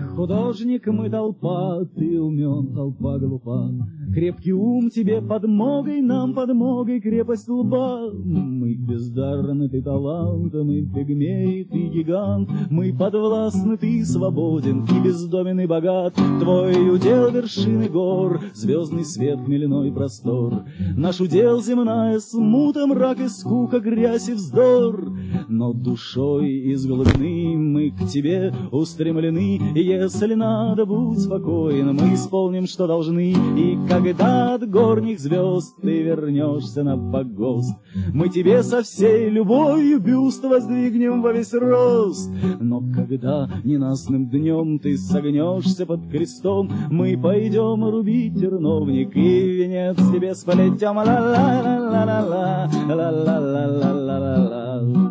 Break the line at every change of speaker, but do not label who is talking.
Художник мы толпа, ты умен, толпа глупа. Крепкий ум тебе подмогой, нам подмогой крепость лба. Мы бездарны, ты талант, мы пигмей, ты гигант. Мы подвластны, ты свободен, и бездомен, и богат. Твой удел вершины гор, звездный свет, хмельной простор. Наш удел земная смута, мрак и скука, грязь и вздор. Но душой из глубины мы к тебе устремлены. Если надо, будь спокоен, мы исполним, что должны. И когда от горних звезд ты вернешься на погост, мы тебе со всей любовью бюст воздвигнем во весь рост. Но когда ненастным днем ты согнешься под крестом, мы пойдем рубить терновник и венец тебе сплетем. Ла-ла-ла-ла-ла-ла, ла-ла-ла-ла-ла-ла-ла.